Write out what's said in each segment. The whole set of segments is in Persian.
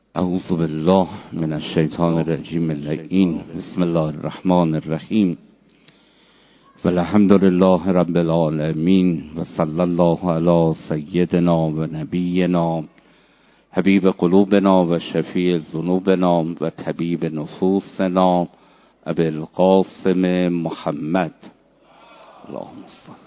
اعوذ بالله من الشیطان الرجیم اللعین. بسم الله الرحمن الرحیم و الحمد لله رب العالمین و صلی الله علی سیدنا و نبینا حبیب قلوبنا و شفیع ذنوبنا و طبیب نفوسنا ابی القاسم محمد. اللهم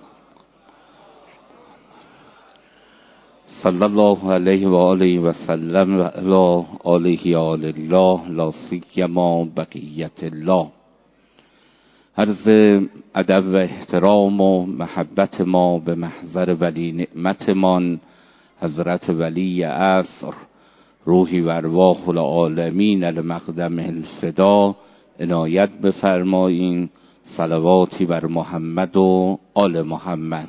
صلی الله علیه و آله و سلم و علی آله آل الله لا سیما بقیت الله. عرض ادب و احترام و محبت ما به محضر ولی نعمتمان حضرت ولی عصر روحی و ارواح العالمین المقدم الفدا عنایت بفرمایین. صلواتی بر محمد و آل محمد.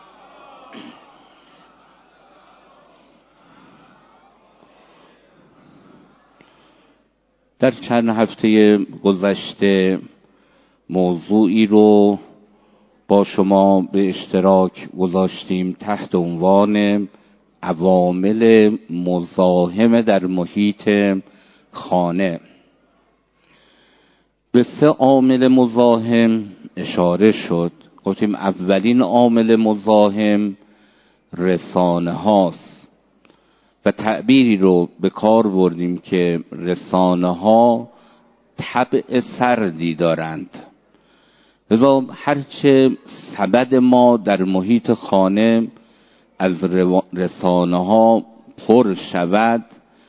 در چند هفته گذشته موضوعی رو با شما به اشتراک گذاشتیم تحت عنوان عوامل مزاحم در محیط خانه. به 3 عامل مزاحم اشاره شد. گفتیم اولین عامل مزاحم رسانه هاست و تعبیری رو به کار بردیم که رسانه ها طبع سردی دارند. لذا هرچه سبد ما در محیط خانه از رسانه ها پر شود،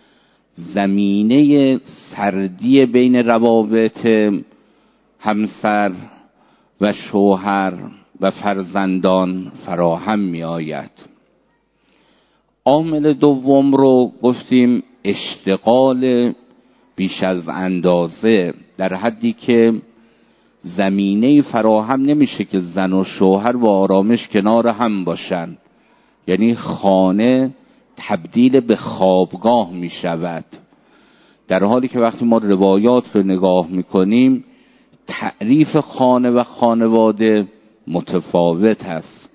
زمینه سردی بین روابط همسر و شوهر و فرزندان فراهم می آید. عامل دوم رو گفتیم اشتغال بیش از اندازه، در حدی که زمینه فراهم نمیشه که زن و شوهر با آرامش کنار هم باشن. یعنی خانه تبدیل به خوابگاه می شود، در حالی که وقتی ما روایات رو نگاه میکنیم تعریف خانه و خانواده متفاوت است.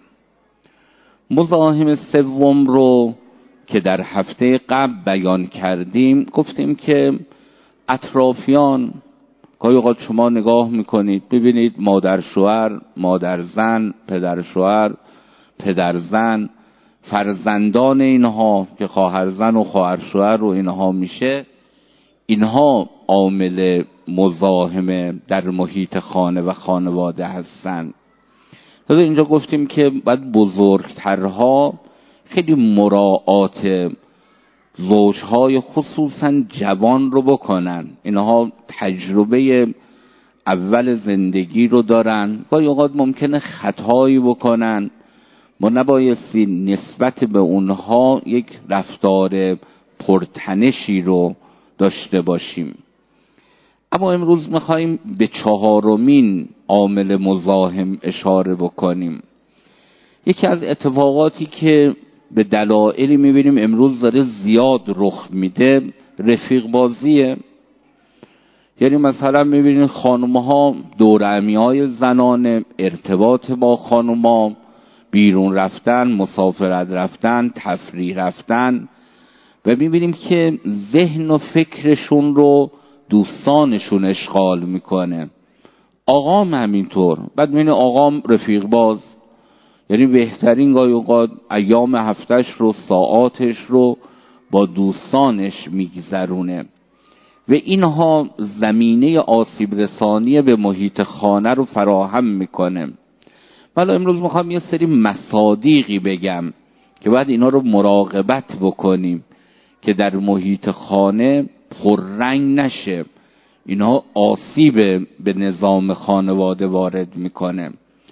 مزاحم سوم رو که در هفته قبل بیان کردیم گفتیم که اطرافیان، گاهی اوقات شما نگاه میکنید ببینید مادر شوهر، مادر زن، پدر شوهر، پدر زن، فرزندان اینها که خواهر زن و خواهر شوهر رو اینها میشه، اینها عامل مزاحم در محیط خانه و خانواده هستند. اینجا گفتیم که باید بزرگترها خیلی مراعات زوجهای خصوصا جوان رو بکنن. اینها تجربه اول زندگی رو دارن، گاهی اوقات ممکنه خطایی بکنن. ما نبایستی نسبت به اونها یک رفتار پرتنشی رو داشته باشیم. اما امروز میخواییم به 4مین عامل مزاحم اشاره بکنیم. یکی از اتفاقاتی که به دلایلی میبینیم امروز داره زیاد رخ میده رفیق بازیه. یعنی مثلا میبینید خانومها دورهمی‌های زنانه، ارتباط با خانوما، بیرون رفتن، مسافرت رفتن، تفریح رفتن، و میبینیم که ذهن و فکرشون رو دوستانشون اشغال میکنه. آقام همینطور. بعد میبینی آقام رفیق باز، یعنی بهترین گاهی اوقات ایام هفتش رو، ساعاتش رو با دوستانش میگذرونه و اینها زمینه آسیب رسانی به محیط خانه رو فراهم میکنه. ولی امروز میخوام یه سری مصادیقی بگم که باید اینا رو مراقبت بکنیم که در محیط خانه پررنگ نشه. اینها آسیب به نظام خانواده وارد میکنه.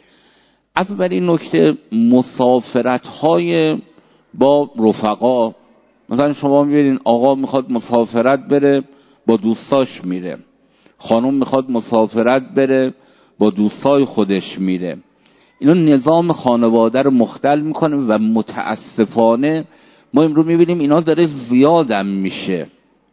اولین نکته مسافرت‌های با رفقا. مثلا شما میبینین آقا میخواد مسافرت بره با دوستاش میره، خانم میخواد مسافرت بره با دوستای خودش میره. اینا نظام خانواده رو مختل میکنه و متاسفانه ما امروز میبینیم اینا داره زیادم میشه.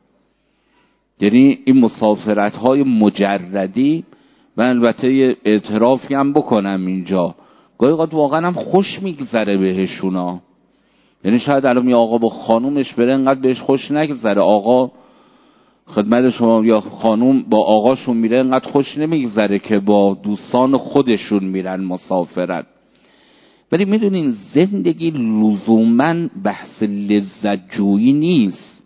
یعنی این مسافرت‌های مجردی، و البته یه اعترافی هم بکنم اینجا، گاهی اوقات واقعا هم خوش میگذره بهشونا. یعنی شاید الان یه آقا با خانومش بره انقدر بهش خوش نگذره، آقا خدمت شما یا خانوم با آقاشون میره انقدر خوش نمیگذره که با دوستان خودشون میرن مسافرت. ولی میدونین زندگی لزوماً بحث لذت جویی نیست.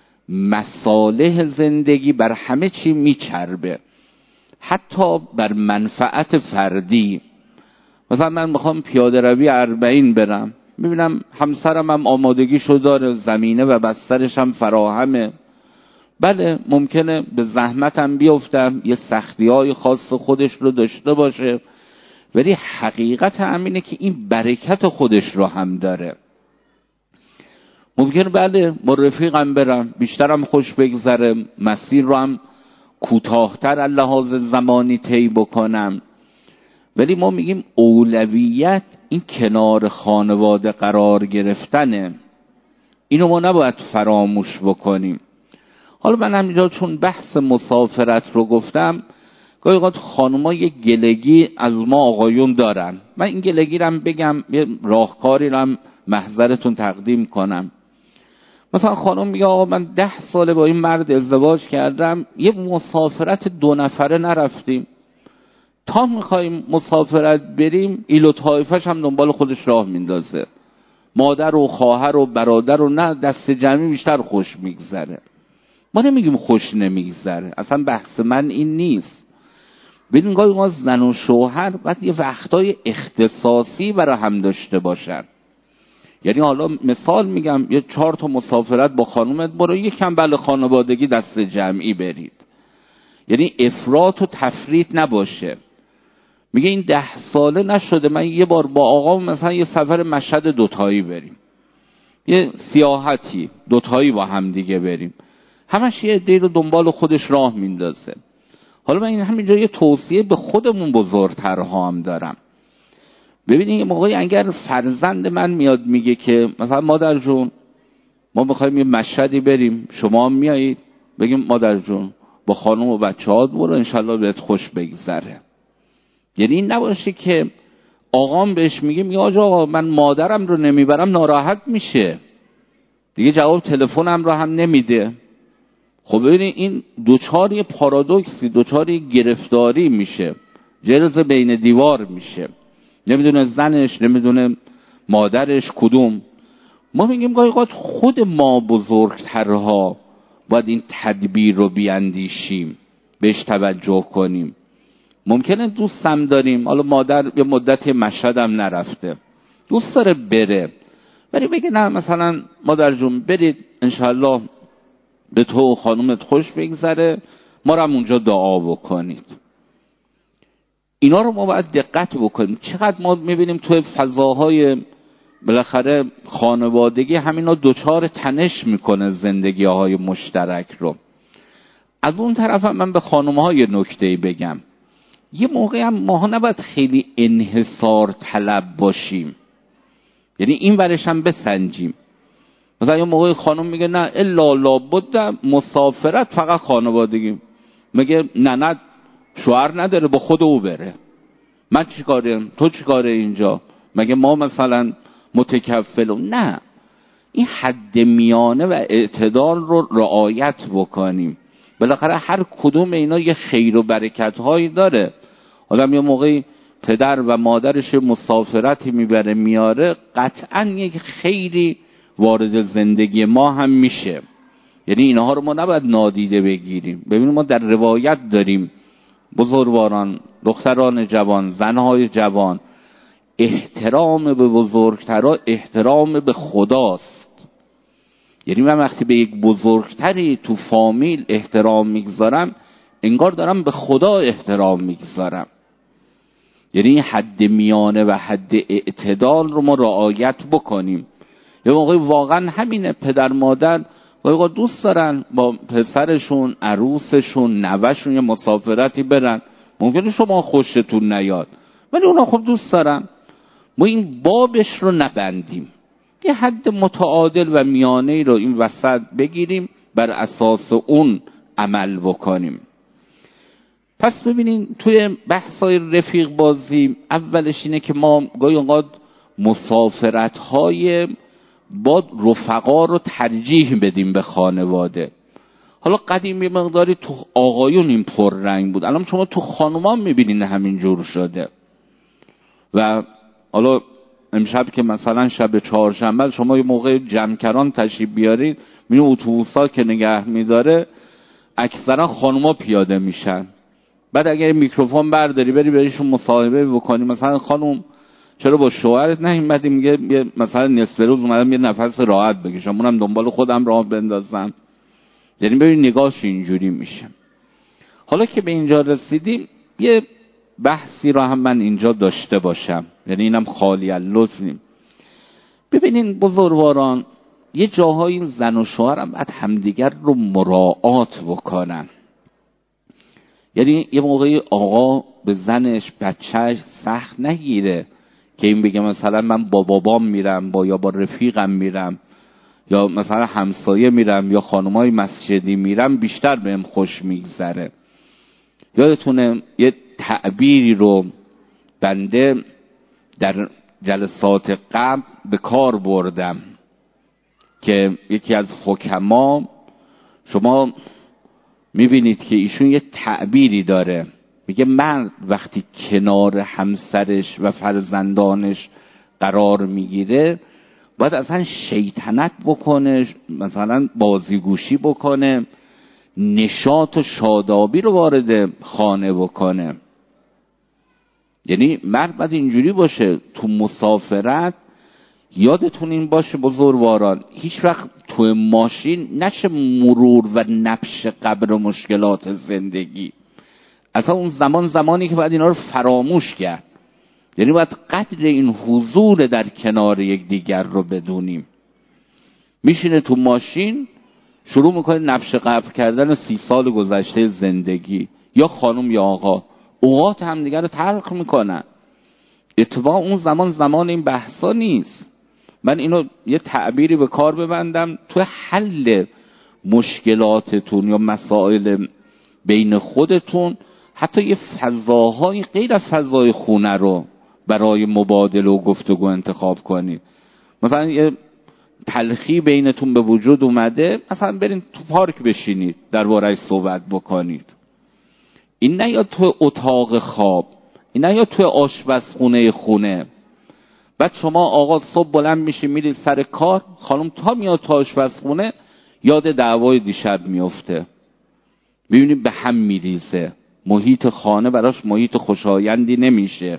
مصالح زندگی بر همه چی میچربه، حتی بر منفعت فردی. مثلا من میخوام پیاده روی 40 برم، میبینم همسرم هم آمادگیشو داره، زمینه و بسترش هم فراهمه. بله ممکنه به زحمتم بیفتم، یه سختی‌های خاص خودش رو داشته باشه، ولی حقیقت همینه که این برکت خودش رو هم داره. ممکنه بله با رفیقم برم، بیشترم خوش بگذره، مسیر رو هم کوتاه‌تر از لحاظ زمانی طی بکنم، ولی ما میگیم اولویت این کنار خانواده قرار گرفتنه. اینو ما نباید فراموش بکنیم. حالا من همینجا چون بحث مسافرت رو گفتم، گاهی اوقات خانوما یه گلگی از ما آقایون دارن. من این گلگی رو هم بگم، یه راهکاری رو هم محضرتون تقدیم کنم. مثلا خانم میگه آقا من 10 ساله با این مرد ازدواج کردم، یه مسافرت 2 نفره نرفتیم. تا میخوایم مسافرت بریم ایل و طایفش هم دنبال خودش راه میندازه، مادر و خواهر و برادر و نه دست جمعی بیشتر خوش میگذره. ما نمیگیم خوش نمیگذره، اصلا بحث من این نیست. ببین گاهی ما زن و شوهر باید یه وقتای اختصاصی برای هم داشته باشن. یعنی حالا مثال میگم، یه 4 تا مسافرت با خانومت برو، یکم بله خانوادگی دست جمعی برید. یعنی افراط و تفریط نباشه. میگه این 10 ساله نشده من یه بار با آقام مثلا یه سفر مشهد 2 تایی بریم، یه سیاحتی 2 تایی با هم دیگه بریم، همش یه عده رو دنبال خودش راه میندازه. حالا من این همینجا یه توصیه به خودمون بزرگترها هم دارم. ببینید یه موقعی اگر فرزند من میاد میگه که مثلا مادر جون ما میخوایم یه مشهدی بریم، شما هم میایید، بگیم مادر جون با خانم و بچه‌هات برو انشالله بهت خوش بگذره. یعنی این نباشه که آقام بهش میگه آقا من مادرم رو نمیبرم ناراحت میشه، دیگه جواب تلفنم رو هم نمیده. خب ببینید این دوچار یه پارادوکسی، دوچار یه گرفتاری میشه، جرز بین دیوار میشه، نمیدونه زنش نمیدونه مادرش کدوم. ما میگیم گاهی اوقات خود ما بزرگترها باید این تدبیر رو بیاندیشیم، بهش توجه کنیم. ممکنه دوستم داریم، حالا مادر یه مدت مشهد هم نرفته، دوست داره بره، ولی بگه نه مثلا مادر جون برید انشالله به تو و خانومت خوش بگذره، ما رو هم اونجا دعا بکنید. اینا رو ما باید دقت بکنیم. چقدر ما میبینیم توی فضاهای بالاخره خانوادگی همینا دوچار تنش میکنه زندگی های مشترک رو. از اون طرف هم من به خانوم‌های نکته‌ای بگم، یه موقعی هم ماها نباید خیلی انحصار طلب باشیم، یعنی این ورش هم بسنجیم. مثلا یه موقعی خانم میگه نه الا لابد مسافرت فقط خانوادگی، میگه نه شوهر نداره با خود او بره، من چی کارم تو چی کاره اینجا، مگه ما مثلا متکفلم؟ نه، این حد میانه و اعتدال رو رعایت بکنیم. بالاخره هر کدوم اینا یه خیر و برکت هایی داره. آدم یه موقعی پدر و مادرش مسافرتی میبره میاره، قطعا یک خیری وارد زندگی ما هم میشه. یعنی اینها رو ما نباید نادیده بگیریم. ببینیم ما در روایت داریم بزرگواران، دختران جوان، زنهای جوان، احترام به بزرگترها احترام به خداست. یعنی من وقتی به یک بزرگتری تو فامیل احترام میگذارم، انگار دارم به خدا احترام میگذارم. یعنی حد میانه و حد اعتدال رو ما رعایت بکنیم. یه موقعی واقعا همینه، پدر مادر واقعا دوست دارن با پسرشون، عروسشون، نوهشون یه مسافرتی برن، ممکنه شما خوشتون نیاد ولی اونا خب دوست دارن. ما این بابش رو نبندیم، یه حد متعادل و میانه‌ای رو این وسط بگیریم، بر اساس اون عمل بکنیم. پس ببینین توی بحثای رفیق بازی اولش اینه که ما گاهی اوقات مسافرت‌های با رفقا رو ترجیح بدیم به خانواده. حالا قدیم یه مقداری تو آقایون این پررنگ بود، الان شما تو خانومان میبینین همین جور شده. و حالا امشب که مثلا شب چهارشنبه شما یه موقع جمکران تشریف بیارید، میبینید اتوبوسا که نگه میداره اکثرا خانوما پیاده میشن. بعد اگه میکروفون برداری بری بهشون مصاحبه بکنی، مثلا خانم چرا با شوهرت نیومدی؟ میگه مثلا نصف روز اومدم یه نفس راحت بکشم، اونم دنبال خودم راه بندازم. یعنی ببین نگاهش اینجوری میشه. حالا که به اینجا رسیدیم یه بحثی را هم من اینجا داشته باشم، یعنی اینم خالی از لطف نیم. ببینین بزرگواران، یه جاهای زن و شوهر هم باید همدیگر رو مراعات بکنن. یعنی یه موقعی آقا به زنش بچهش سخت نگیره که این بگه مثلا من با بابام میرم یا با رفیقم میرم یا مثلا همسایه میرم یا خانمای مسجدی میرم بیشتر بهم خوش میگذره. یادتونه یه تعبیری رو بنده در جلسات قبل به کار بردم که یکی از حکما، شما میبینید که ایشون یه تعبیری داره، میگه مرد وقتی کنار همسرش و فرزندانش قرار میگیره باید اصلا شیطنت بکنه، مثلا بازیگوشی بکنه، نشاط و شادابی رو وارد خانه بکنه. یعنی مرد باید اینجوری باشه تو مسافرت. یادتون این باشه بزرگواران، هیچ وقت تو ماشین نشه مرور و نبش قبر و مشکلات زندگی. اصلا اون زمانی که باید اینا رو فراموش کرد. یعنی باید قدر این حضور در کنار یک دیگر رو بدونیم. میشینه تو ماشین شروع میکنه نبش قبر کردن 30 سال گذشته زندگی، یا خانم یا آقا اوقات هم دیگر رو تلخ میکنن. اتفاقا اون زمان این بحثا نیست. من اینو یه تعبیری به کار ببندم، تو حل مشکلاتتون یا مسائل بین خودتون حتی یه فضاهای غیر از فضای خونه رو برای مبادله و گفتگو انتخاب کنید. مثلا یه تلخی بینتون به وجود اومده، مثلا برین تو پارک بشینید درباره‌اش صحبت بکنید. این نه یا تو اتاق خواب، این نه یا تو آشپزخونه. بعد شما آقا صبح بلند میشی میرید سر کار، خانم تا میاد تو آشپزخونه یاد دعوای دیشب میفته. ببینید به هم میریزه، محیط خانه براش محیط خوشایندی نمیشه.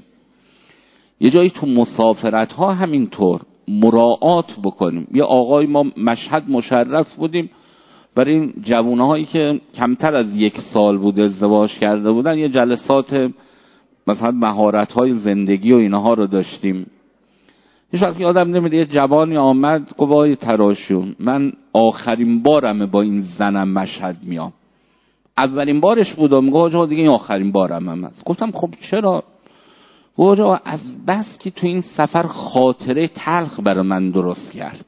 یه جایی تو مسافرت ها همینطور مراعات بکنیم. یه آقای ما مشهد مشرف بودیم، برای این جوونه هایی که کمتر از 1 سال بود ازدواج کرده بودن یه جلسات مثلا مهارت های زندگی و اینها رو داشتیم. هیچ وقت یادم نمیاد یه جوانی آمد گفت وای تراشون، من آخرین بارمه با این زنم مشهد میام. اولین بارش بود و میگه آجا دیگه این آخرین بارم هم هست. گفتم خب چرا؟ گفت آجا از بس که تو این سفر خاطره تلخ برای من درست کرد.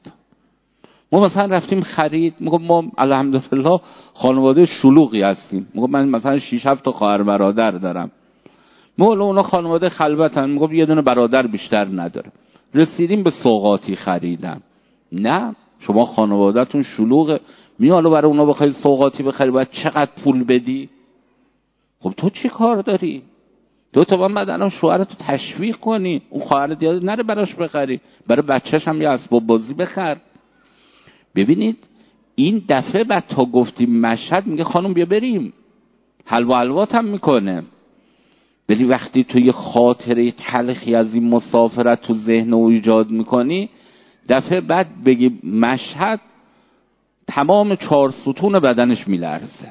ما مثلا رفتیم خرید، میگم ما الحمدلله خانواده شلوغی هستیم، میگم من مثلا 6-7 تا خواهر برادر دارم، میگم اونا خانواده خلوتن، میگم یه دونه برادر بیشتر نداره. رسیدیم به سوغاتی خریدم. نه شما خانوادهتون شلوغه، حالا برای اونا بخوای سوغاتی بخری باید چقدر پول بدی؟ خب تو چی کار داری؟ تو باید الان شوهرتو تشویق کنی اون خواهر دیگه نره براش بخری، برای بچه‌ش هم یه اسباب بازی بخر. ببینید این دفعه بعد تا گفتیم مشهد میگه خانم بیا بریم، حلوات هم میکنه. ولی وقتی تو یه خاطره تلخی از این مسافرت تو ذهن او ایجاد میکنی، دفعه بعد بگی مشهد تمام 4 ستون بدنش میلرزه.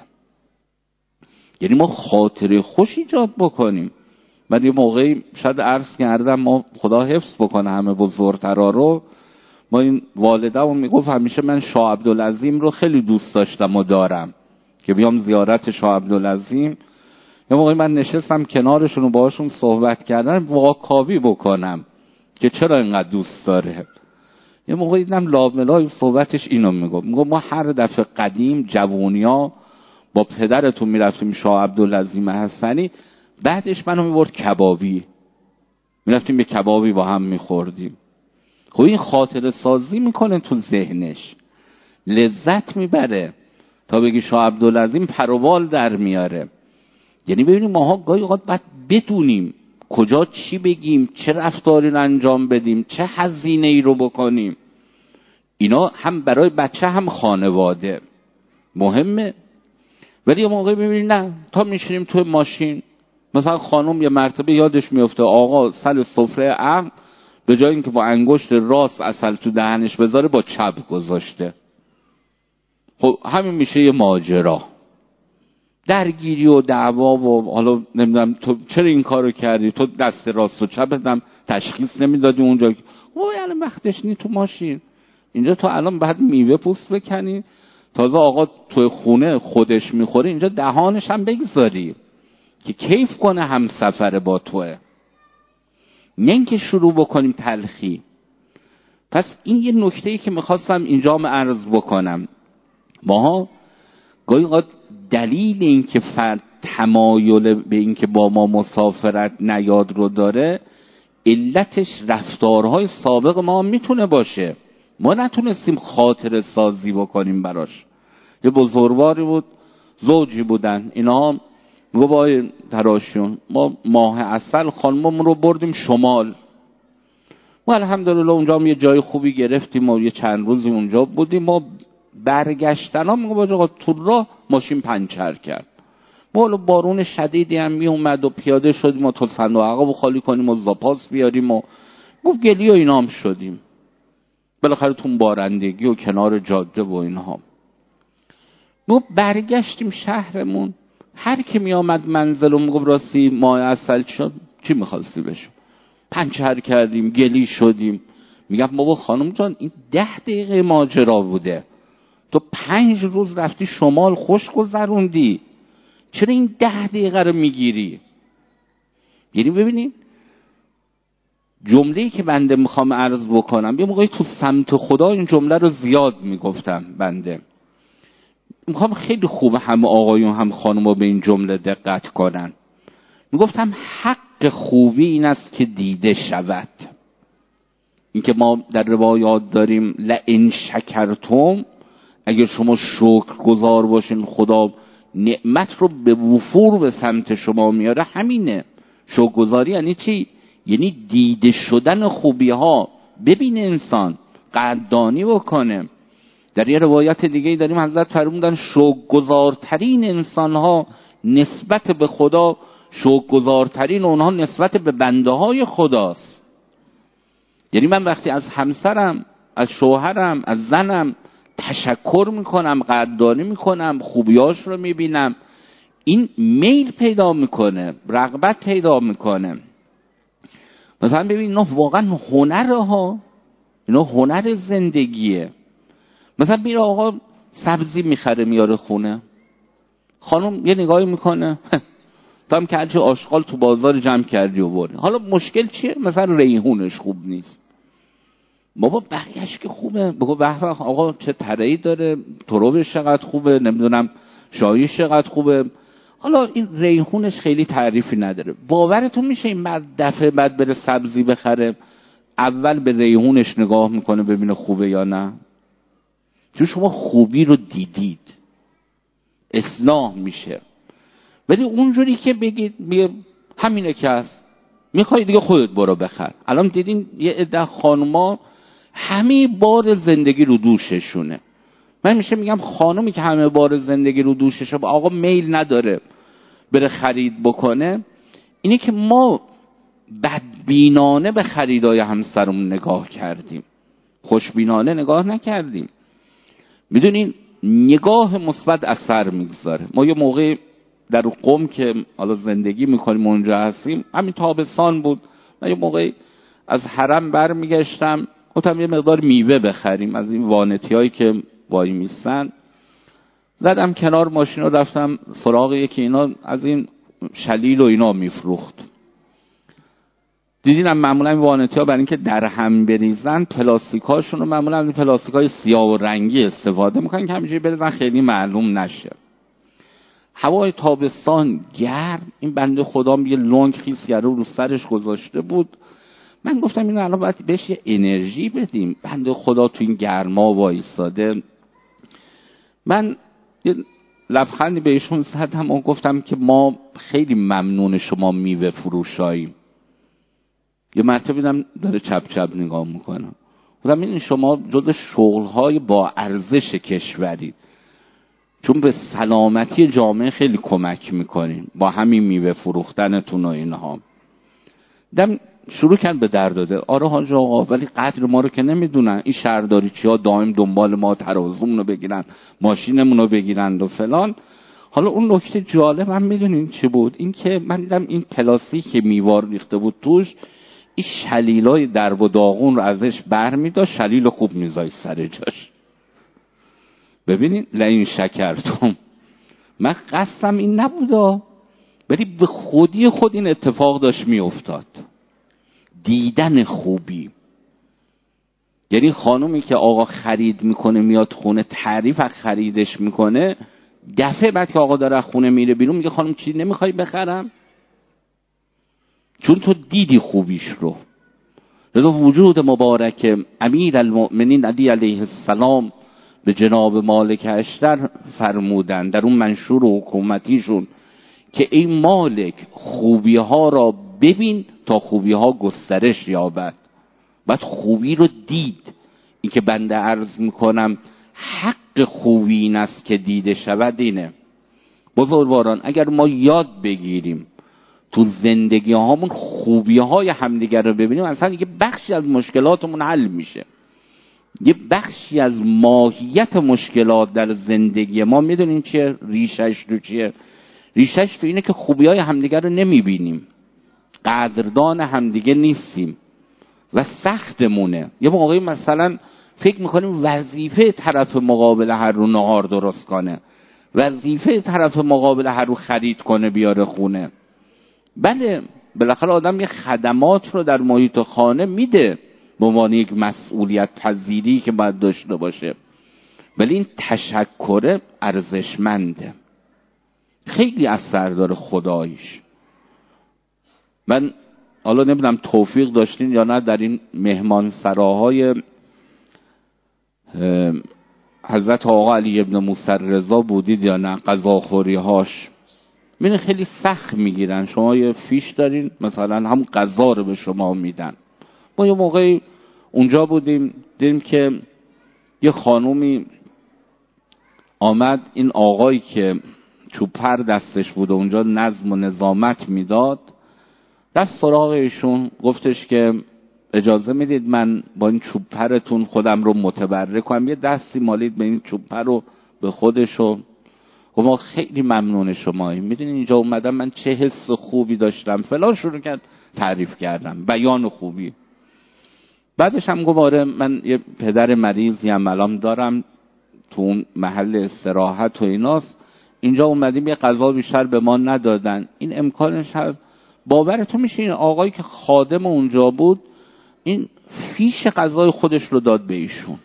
یعنی ما خاطره خوش ایجاد بکنیم. من یه موقعی شاید عرض کردم، ما خدا حفظ بکنه همه بزرگترا رو، ما این والده هم میگفت همیشه من شاه عبدالعظیم رو خیلی دوست داشتم و دارم که بیام زیارت شاه عبدالعظیم. یه موقعی من نشستم کنارشون و باهاشون صحبت کردن واکاوی بکنم که چرا اینقدر دوست داره. یه موقعی دیدم لابلای صحبتش اینو میگفت ما هر دفعه قدیم جوونیا با پدرتون میرفتیم شاه عبدالعظیم حسنی، بعدش منو میبرد کبابی، میرفتیم به کبابی با هم میخوردیم. خب این خاطره سازی میکنه تو ذهنش، لذت میبره. تا بگی شاه عبدالعظیم پروبال در میاره. یعنی ببینیم ماها گاهی اوقات باید بدونیم کجا چی بگیم، چه رفتاری رو انجام بدیم، چه هزینه ای رو بکنیم. اینا هم برای بچه هم خانواده مهمه. ولی یه موقع ببینید نه، تا میشینیم توی ماشین مثلا خانم یه مرتبه یادش میفته آقا سر سفره عقل به جای اینکه با انگشت راست عسل تو دهنش بذاره با چپ گذاشته. خب همین میشه یه ماجرا، درگیری و دعوا و حالا نمیدونم تو چرا این کارو کردی، تو دست راست و چپت هم تشخیص نمیدادی اونجا. اوه یعنی وقتش نی تو ماشین، اینجا تو الان بعد میوه پوست بکنی، تازه آقا تو خونه خودش میخوره اینجا دهانش هم بگذاری که کیف کنه همسفر با توه، نه اینکه شروع بکنیم تلخی. پس این یه نکته‌ای که میخواستم اینجا عرض بکنم. ماها گاهی اوقات دلیل این که فرد تمایل به این که با ما مسافرت نیاد رو داره، علتش رفتارهای سابق ما میتونه باشه. ما نتونستیم خاطر سازی بکنیم براش. یه بزرگواری بود، زوجی بودن، اینا میگو با تراشون ما ماه عسل خانممون رو بردیم شمال. ما الحمدلله اونجا هم یه جای خوبی گرفتیم و یه چند روزی اونجا بودیم و برگشتن ها میگو باجا تو راه ماشین پنچر کرد. ما بارون شدیدی هم می اومد و پیاده شدیم و تا صندوق عقب خالی کنیم و زاپاس بیاریم و گفت گلی و اینا هم شدیم. بالاخره تو بارندگی و کنار جاده و اینها ما برگشتیم شهرمون. هر کی می آمد منزل و میگفت راستی ماه عسل شد چی میخواستی بشو؟ پنچر کردیم، گلی شدیم. میگم بابا خانم جان این 10 دقیقه ماجرا بوده، تو 5 روز رفتی شمال خوش گذروندی، چرا این 10 دقیقه رو میگیری؟ یعنی ببینید جمله‌ای که بنده میخوام عرض بکنم، یه موقعی تو سمت خدا این جمله رو زیاد میگفتم. بنده میخوام خیلی خوب هم آقایون هم خانم‌ها به این جمله دقت کنن. میگفتم حق خوبی این است که دیده شود. این که ما در روایات داریم لئن شکرتم، اگر شما شکر گزار باشین خدا نعمت رو به وفور به سمت شما میاره. همینه شکر گزاری یعنی چی؟ یعنی دیده شدن خوبی ها. ببین انسان قدردانی بکنه. در یه روایت دیگه داریم حضرت فرمودن شکرگزارترین انسان ها نسبت به خدا، شکرگزارترین اونها نسبت به بنده های خداست. یعنی من وقتی از همسرم، از شوهرم، از زنم تشکر میکنم، قدردانی میکنم، خوبیاش رو میبینم، این میل پیدا میکنه، رغبت پیدا میکنه. مثلا ببین اینا واقعا هنره ها، اینا هنر زندگیه. مثلا میره آقا سبزی میخره میاره خونه، خانم یه نگاهی میکنه تو هم که هرچی آشغال تو بازار جمع کردی و بردی. حالا مشکل چیه؟ مثلا ریحونش خوب نیست. بابا بقیه‌اش که خوبه، بگو به به آقا چه تره‌ای داره، تروبش چقدر خوبه، نمیدونم شایش چقدر خوبه. حالا این ریحونش خیلی تعریفی نداره. باورتون میشه این مرد دفعه بعد بره سبزی بخره اول به ریحونش نگاه میکنه ببینه خوبه یا نه؟ چون شما خوبی رو دیدید، اصلاح میشه. ولی اونجوری که بگید همینه که هست، میخوای دیگه خودت برو بخر. الان دیدین یه عده خانوما همه بار زندگی رو دوششونه. من میشه میگم خانومی که همه بار زندگی رو دوششه با آقا میل نداره بره خرید بکنه، اینه که ما بدبینانه به خریدای همسرمون نگاه کردیم، خوشبینانه نگاه نکردیم. میدونین نگاه مثبت اثر میگذاره. ما یه موقع در قم که حالا زندگی میکنیم اونجا هستیم، همین تابستان بود، من یه موقع از حرم برمیگشتم گفتم یه مقدار میوه بخریم از این وانتی هایی که وای میستن. زدم کنار ماشین رو رفتم سراغ یکی اینا از این شلیل و اینا میفروخت. دیدینم معمولا این وانتی ها برای اینکه در هم بریزن پلاستیک هاشون رو معمولا از این پلاستیک های سیاه و رنگی استفاده میکنن که همینجوری بریزن خیلی معلوم نشه. هوای تابستان گرم، این بنده خدا یه لنگ خیس رو سرش گذاشته بود. من گفتم این الان باید بهش یه انرژی بدیم، بنده خدا تو این گرما وایساده. من یه لبخندی بهشون زدم و گفتم که ما خیلی ممنون شما میوه فروشاییم. یه مرتبه دیدم داره چپ چپ نگاه میکنم، گفتم این شما جز شغلهای با ارزش کشورید، چون به سلامتی جامعه خیلی کمک میکنین با همین میوه فروختنتون و اینها. دم شروع کرد به در داده. آره حاج آقا، ولی قدر ما رو که نمیدونن. این شهرداری چیا دائم دنبال ما ترازومون رو بگیرن، ماشینمون رو بگیرن و فلان. حالا اون نکته جالب هم میدونین چی بود؟ این که من دیدم این پلاستیک که میوار ریخته بود توش، این شلیلای درب و داغون رو ازش بر میداشت، شلیل خوب میذاشت سر جاش. ببینین لئن شکرتم، من قصدم این نبودا، ولی به خودی خود این اتفاق داشت میافتاد. دیدن خوبی، یعنی خانومی که آقا خرید میکنه میاد خونه تعریف از خریدش میکنه، دفعه بعد که آقا داره خونه میره بیرون میگه خانم چی نمیخوای بخرم؟ چون تو دیدی خوبیش رو. لذا وجود مبارک امیر المؤمنین علی علیه السلام به جناب مالک اشتر فرمودن در اون منشور حکومتیشون که ای مالک خوبی ها را ببین تا خوبی ها گسترش یابد. بعد خوبی رو دید. این که بنده عرض میکنم حق خوبی این است که دیده شود اینه. بزرگواران اگر ما یاد بگیریم تو زندگی هامون خوبی های همدیگر رو ببینیم، اصلا یه بخشی از مشکلاتمون حل میشه. یه بخشی از ماهیت مشکلات در زندگی ما میدونین چیه؟ ریشش تو چیه؟ ریشش تو اینه که خوبی های همدیگر رو نمیبینیم، قدردان همدیگه نیستیم و سختمونه. یه موقعی مثلا فکر میکنیم وظیفه طرف مقابل هر رو نهار درست کنه، وظیفه طرف مقابل هر رو خرید کنه بیاره خونه. بله بالاخره آدم یه خدمات رو در محیط خانه میده به عنوان یک مسئولیت پذیری که باید داشته باشه، ولی این تشکر ارزشمنده، خیلی اثر داره خداییش. من حالا نمیدونم توفیق داشتین یا نه در این مهمان سراهای حضرت آقا علی ابن موسی رضا بودید یا نه؟ غذاخوری هاش میبینید خیلی سخت میگیرن. شما یه فیش دارین مثلا همون غذا رو به شما میدن. ما یه موقعی اونجا بودیم دیدیم که یه خانومی آمد، این آقایی که چوب‌پر دستش بود و اونجا نظم و نظامت میداد رفت سراغ ایشون، گفتش که اجازه میدید من با این چوب‌پرتون خودم رو متبرک کنم؟ یه دستی مالید به این چوب‌پر رو به خودش و ما خیلی ممنون شماییم، میدونین اینجا اومدم من چه حس خوبی داشتم فلان، شروع کرد تعریف کردم، بیان خوبی. بعدش هم گفت آره من یه پدر مریضی هم الان دارم تو اون محل استراحت و ایناست، اینجا اومدیم یه غذا بیشتر به ما ندادن، این امکانش هست. باورتون میشه این آقایی که خادم اونجا بود این فیش غذای خودش رو داد به ایشون.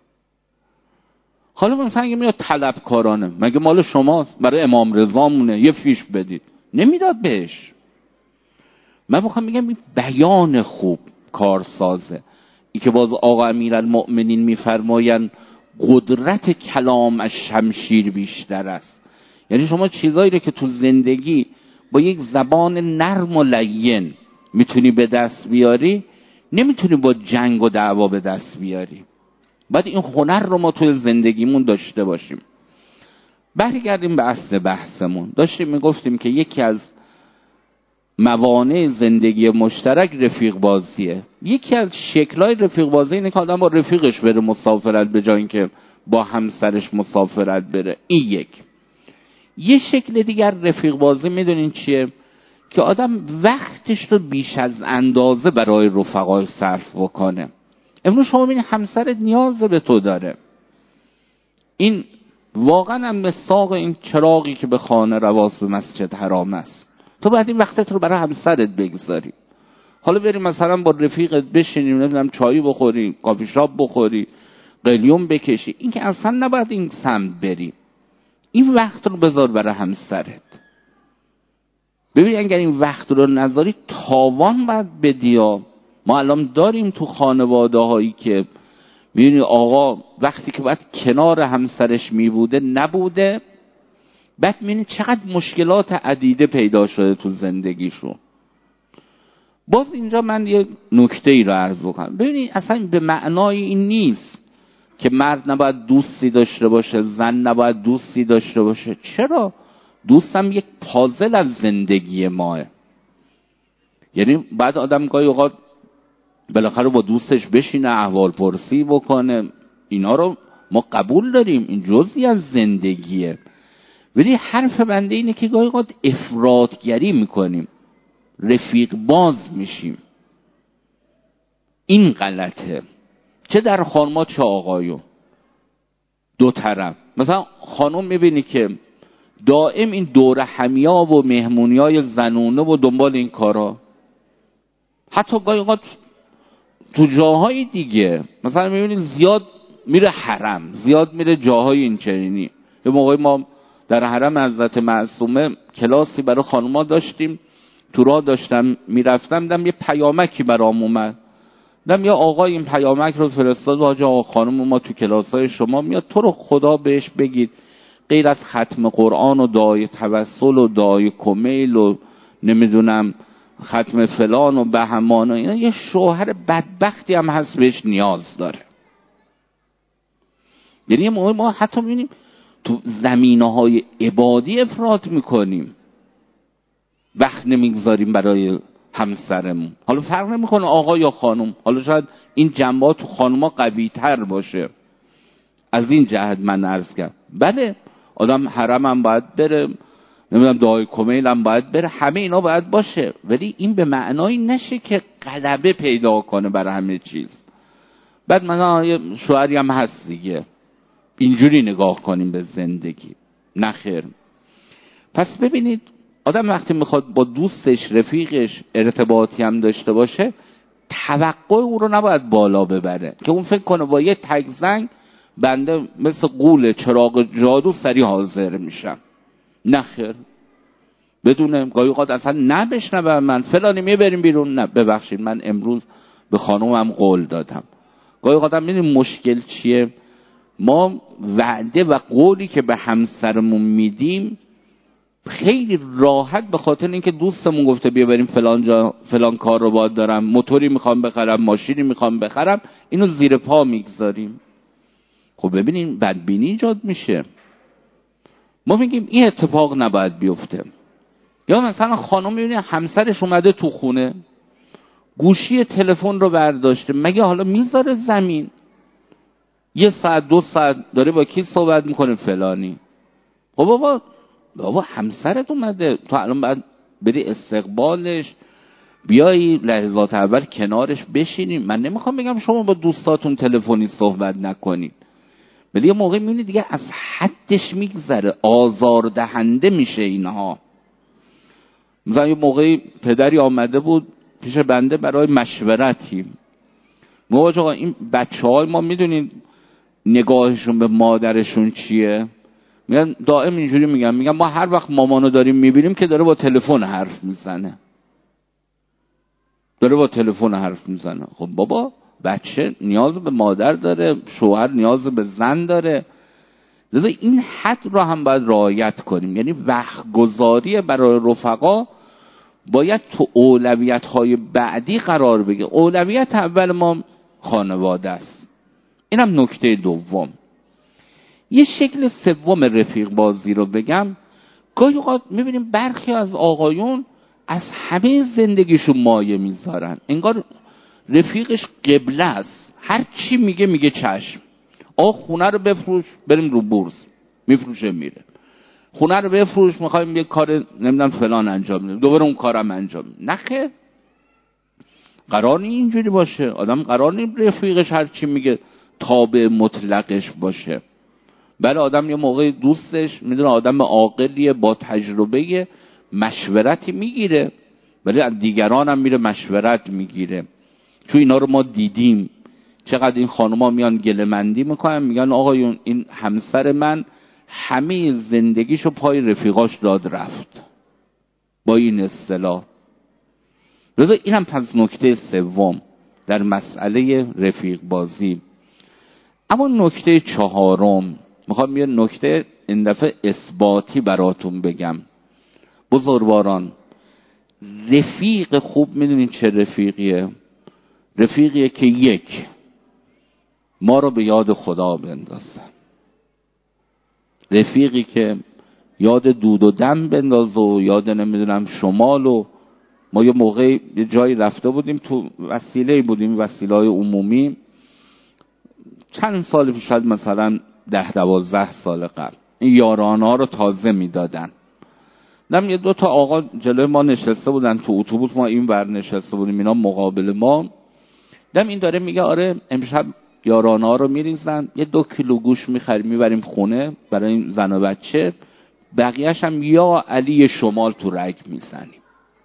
حالا مثلا اگه میاد طلبکارانه، مگه مال شماست؟ برای امام رضا مونه یه فیش بدید، نمیداد بهش. من میخوام بگم این بیان خوب کارسازه. این که باز آقا امیرالمؤمنین میفرماین قدرت کلام از شمشیر بیشتر است. یعنی شما چیزایی رو که تو زندگی با یک زبان نرم و لین میتونی به دست بیاری، نمیتونی با جنگ و دعوا به دست بیاری. باید این هنر رو ما توی زندگیمون داشته باشیم. برگردیم به اصل بحثمون. داشتیم میگفتیم که یکی از موانع زندگی مشترک رفیق بازیه. یکی از شکل‌های رفیق بازی اینه که آدم با رفیقش بره مسافرت به جای اینکه با همسرش مسافرت بره. این یک. یه شکل دیگر رفیق بازی میدونین چیه؟ که آدم وقتش رو بیش از اندازه برای رفقای صرف بکنه. امروز شما ببینید همسرت نیاز به تو داره. این واقعا هم مساق این چراغی که به خانه رواز به مسجد حرام است. تو باید این وقتت رو برای همسرت بگذاری. حالا بریم مثلا با رفیقت بشینیم نمیدونم چایی بخوری، کافی شاپ بخوری، قلیون بکشی، این که اصلا نباید این سمت بری. این وقت رو بذار برای همسرت. ببین اگر این وقت رو نذاری تاوان باید بدی. ما الان داریم تو خانواده هایی که میبینی آقا وقتی که باید کنار همسرش میبوده نبوده، بعد می‌بینید چقدر مشکلات عدیده پیدا شده تو زندگیشون. باز اینجا من یه نکته ای رو عرض بکنم. ببینید اصلا به معنای این نیست که مرد نباید دوستی داشته باشه، زن نباید دوستی داشته باشه. چرا؟ دوستم یک پازل از زندگی ماه. یعنی بعد آدم گاهی اوقات بالاخره با دوستش بشینه، احوال پرسی بکنه، اینا رو ما قبول داریم، این جزئی از زندگیه. ولی حرف بنده اینه که گاهی اوقات افراطگری میکنیم، رفیق باز میشیم. این غلطه، چه در خانما چه آقایون، دو طرف. مثلا خانم میبینی که دائم این دور همیا و مهمونیای زنونه و دنبال این کارا، حتی گاهی اوقات تو جاهای دیگه مثلا میبینید زیاد میره حرم، زیاد میره جاهای این چنینی. یه موقعی ما در حرم حضرت معصومه کلاسی برای خانوما داشتیم، تو راه داشتم میرفتم، دیدم یه پیامکی برام اومد، دیدم یه آقای این پیامک رو فرستاد، حاج آقا خانم ما تو کلاسای شما میاد، تو رو خدا بهش بگید غیر از ختم قرآن و دعای توسل و دعای کمیل و نمیدونم ختم فلان و بهمان و اینا، یه شوهر بدبختی هم هست بهش نیاز داره. یعنی ما حتی میبینیم تو زمینه‌های عبادی افراط میکنیم، وقت نمیگذاریم برای همسرمون. حالا فرق نمیکنه آقا یا خانم، حالا شاید این جنبات تو خانوما قوی تر باشه. از این جهت من عرض کردم بله آدم حرم هم باید بره، نمیدونم دعای کمیل هم باید بره، همه اینا باید باشه، ولی این به معنایی نشه که غلبه پیدا کنه برای همه چیز. بعد مثلا یه شوهری هم هست دیگه اینجوری نگاه کنیم به زندگی، نه خیر. پس ببینید آدم وقتی میخواد با دوستش رفیقش ارتباطی هم داشته باشه، توقع او رو نباید بالا ببره که اون فکر کنه با یه تک زنگ بنده مثل غول چراغ جادو سریع حاضر میشم. نه خیر، بدونه گاهی اوقات اصلا نبشنوه من فلانی میبریم بیرون، نه ببخشید من امروز به خانومم قول دادم. گاهی اوقات هم میدونیم مشکل چیه، ما وعده و قولی که به همسرمون میدیم خیلی راحت به خاطر اینکه دوستمون گفته بیا بریم فلان جا فلان کار رو باید دارم، موتوری میخوام بخرم، ماشینی میخوام بخرم، اینو زیر پا میگذاریم. خب ببینین بدبینی ایجاد میشه. ما میگیم این اتفاق نباید بیفته. یا مثلا خانم میبینه همسرش اومده تو خونه، گوشی تلفن رو برداشته، مگه حالا میذاره زمین؟ یه ساعت دو ساعت داره با کی صحبت میکنه فلانی. خب بابا همسرت اومده، تو الان باید بری استقبالش، بیایی لحظات اول کنارش بشینیم. من نمیخوام بگم شما با دوستاتون تلفنی صحبت نکنید، ولی یه موقع میبینید دیگه از حدش میگذره، آزاردهنده میشه اینها. مثلا یه موقعی پدری آمده بود پیش بنده برای مشورتی، میگه آقا این بچه‌های ما میدونید نگاهشون به مادرشون چیه؟ میگن دائم اینجوری میگن ما هر وقت مامانو داریم میبینیم که داره با تلفن حرف میزنه، داره با تلفن حرف میزنه. خب بابا بچه نیاز به مادر داره، شوهر نیاز به زن داره، لذا این حد رو هم باید رعایت کنیم. یعنی وقت گذاری برای رفقا باید تو اولویت‌های بعدی قرار بگیره. اولویت اول ما خانواده است. اینم نکته دوم. یه شکل سوم رفیق بازی رو بگم، گاهی اوقات میبینیم برخی از آقایون از همه زندگیشون مایه میذارن، انگار رفیقش قبله است، هر چی میگه چشم. خونه رو بفروش بریم رو بورس، میفروشه میره. خونه رو بفروش میخوایم یه کار نمیدونم فلان انجام بدیم، دوباره اون کارم انجام بدیم. نه خیر، قرار نیست اینجوری باشه. آدم قرار نیست رفیقش هر چی میگه تابع مطلقش باشه. بله آدم یه موقع دوستش میدونه آدم عاقلیه با تجربه، مشورتی میگیره، ولی از دیگران هم میره مشورت میگیره. چون اینا رو ما دیدیم چقدر این خانوما میان گله‌مندی میکنن، میگن آقایون این همسر من همه زندگیشو پای رفیقاش داد رفت، با این اصطلاح. لذا اینم پس نکته سوم در مسئله رفیق بازی. اما نکته چهارم میخوام یه نکته این دفعه اثباتی براتون بگم. بزرگواران، رفیق خوب میدونین چه رفیقیه؟ رفیقیه که یک، ما رو به یاد خدا بندازه. رفیقی که یاد دود و دم بندازه و یاد نمیدونم شمال. و ما یه موقع یه جایی رفته بودیم، تو وسیله بودیم، وسیله‌های عمومی، چند سال پیش، شاید مثلا 10-12 سال قبل، این یارانه ها رو تازه میدادن. یه 2 تا آقا جلوی ما نشسته بودن تو اتوبوس، ما این ور نشسته بودیم، اینا مقابل ما. این داره میگه آره امشب یارانه ها رو میریزن، یه 2 کیلو گوش میخریم میبریم خونه برای این زن و بچه، بقیهش هم یا علی شمال تو رگ میزنیم.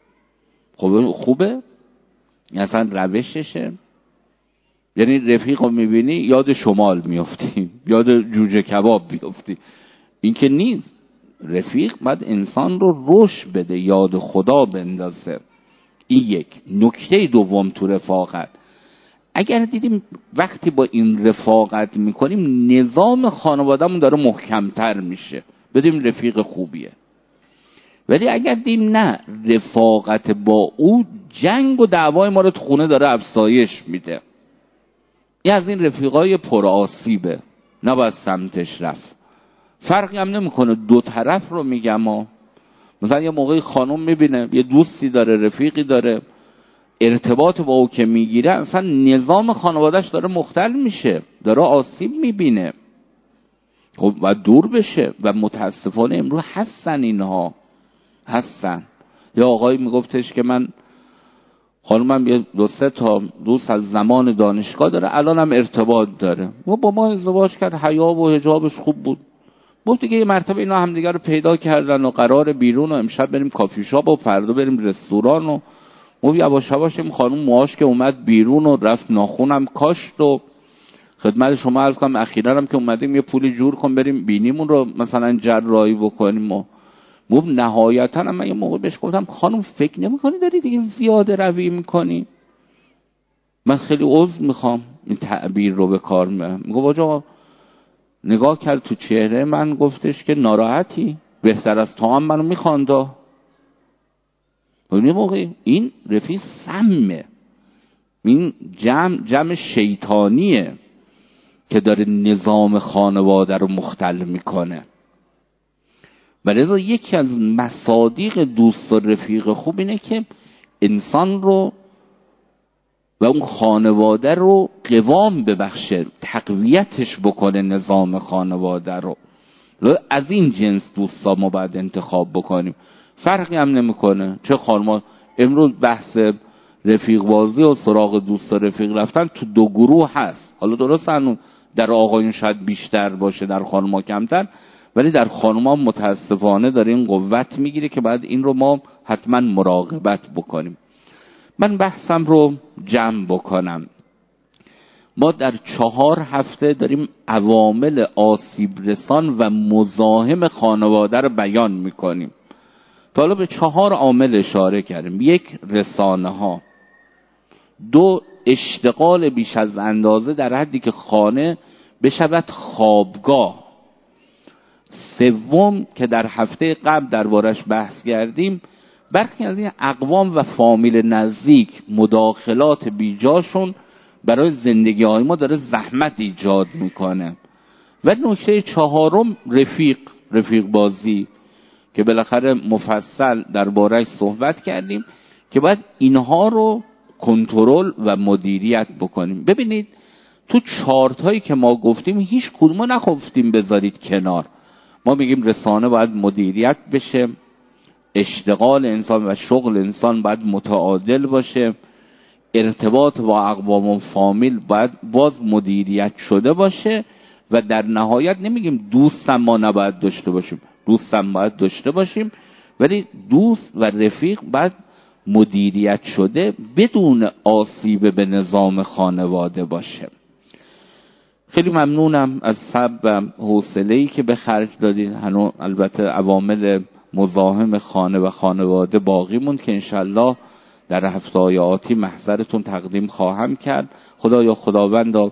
خوبه؟ اصلا روششه. یعنی رفیق رو میبینی یاد شمال میفتی، یاد جوجه کباب میفتی. این که نیست. رفیق باید انسان رو رشد بده، یاد خدا بندازه. این یک. نکته دوم تو رفاقت، اگر دیدیم وقتی با این رفاقت میکنیم نظام خانوادهمون داره محکمتر میشه، بدیم رفیق خوبیه. ولی اگر دیدیم نه، رفاقت با او جنگ و دعوای ما رو تو خونه داره افزایش میده، این از این رفیقای پرآسیبه، نباید سمتش رفت. فرقی هم نمیکنه، 2 طرف رو میگم. مثلا یه موقعی خانم میبینه یه دوستی داره، رفیقی داره، ارتباط با او که میگیره اصلا نظام خانوادهش داره مختل میشه، داره آسیب میبینه. خب باید دور بشه. و متاسفانه امروز هستن اینها، هستن. یا آقایی میگفتش که من خانومم یه 2-3 تا دوست از زمان دانشگاه داره، الان هم ارتباط داره و با ما ازدواج کرد، حیا و حجابش خوب بود. گفت دیگه یه مرتبه اینا همدیگه رو پیدا کردن و قرار بیرون و امشب بریم کافی شاپ و فردا بریم رستوران. و ما یواش یواش این خانم موهاش که اومد بیرون و رفت ناخونم کاشت و خدمت شما عرض کنم اخیراً هم که اومدیم یه پولی جور کن بریم بینیمون رو مثلا جراحی بکنیم. و نهایتاً من یه موقع بهش گفتم خانم فکر نمی‌کنی داری دیگه زیاده روی می‌کنی؟ من خیلی عذر میخوام این تعبیر رو به کار میبرم. میگه آقا نگاه کرد تو چهره من، گفتش که ناراحتی؟ بهتر از تو هم منو میخواندا. این رفیق سمه، این جمع شیطانیه که داره نظام خانواده رو مختل میکنه. و لذا یکی از مصادیق دوست و رفیق خوب اینه که انسان رو و اون خانواده رو قوام ببخشه، تقویتش بکنه، نظام خانواده رو. از این جنس دوستا ما باید انتخاب بکنیم. فرقی هم نمیکنه چه خانواده. امروز بحث رفیق بازی و سراغ دوست و رفیق رفتن تو 2 گروه هست. حالا درست در آقایون شاید بیشتر باشه، در خانم‌ها کمتر، ولی در خانم‌ها متاسفانه داره این قوت میگیره که بعد این رو ما حتما مراقبت بکنیم. من بحثم رو جمع بکنم. ما در 4 هفته داریم عوامل آسیب رسان و مزاحم خانواده رو بیان میکنیم. تا حالا به 4 عامل اشاره کردیم. 1 رسانه ها، 2 اشتغال بیش از اندازه در حدی که خانه بشود خوابگاه، 3 که در هفته قبل دربارش بحث کردیم، برخی از این اقوام و فامیل نزدیک مداخلات بیجاشون برای زندگی های ما داره زحمت ایجاد میکنه. و نکته 4 رفیق بازی که بالاخره مفصل درباره‌اش صحبت کردیم که باید اینها رو کنترل و مدیریت بکنیم. ببینید تو چارتایی که ما گفتیم هیچ کدومو نگفتیم بذارید کنار. ما میگیم رسانه باید مدیریت بشه، اشتغال انسان و شغل انسان باید متعادل باشه، ارتباط با اقوام و فامیل باید باز مدیریت شده باشه، و در نهایت نمیگیم دوستم ما نباید داشته باشیم، دوستم باید داشته باشیم، ولی دوست و رفیق باید مدیریت شده بدون آسیب به نظام خانواده باشه. خیلی ممنونم از صبر و حوصله‌ای که به خرج دادید. هنوز البته عوامل مزاحم خانه و خانواده باقی موند که انشالله در هفته‌های آتی محضرتون تقدیم خواهم کرد. خداوندا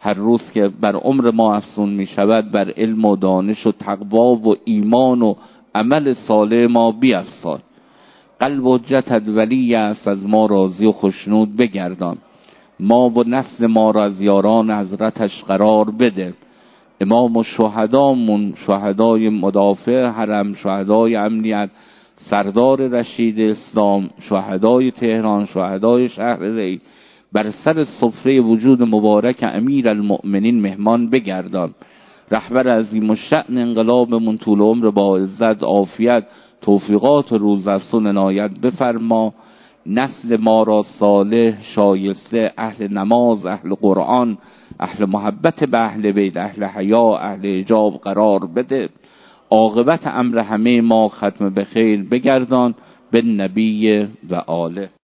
هر روز که بر عمر ما افزون می شود بر علم و دانش و تقوا و ایمان و عمل صالح ما بیفزای. قلب حجتت ولی است از ما راضی و خشنود بگردان. ما و نسل ما را از یاران حضرتش قرار بده. امام و شهدامون، شهدای مدافع حرم، شهدای امنیت، سردار رشید اسلام، شهدای تهران، شهدای شهر ری، بر سر سفره وجود مبارک امیر المؤمنین مهمان بگردان. رهبر عظیم الشأن انقلابمون طول عمر با عزت، عافیت، توفیقات و روزافزون عنایت بفرما. نسل ما را صالح، شایسته، اهل نماز، اهل قرآن، اهل محبت به اهل بیت، اهل حیا، اهل حجاب قرار بده. عاقبت امر همه ما ختم به خیر بگردان. به نبی و آله.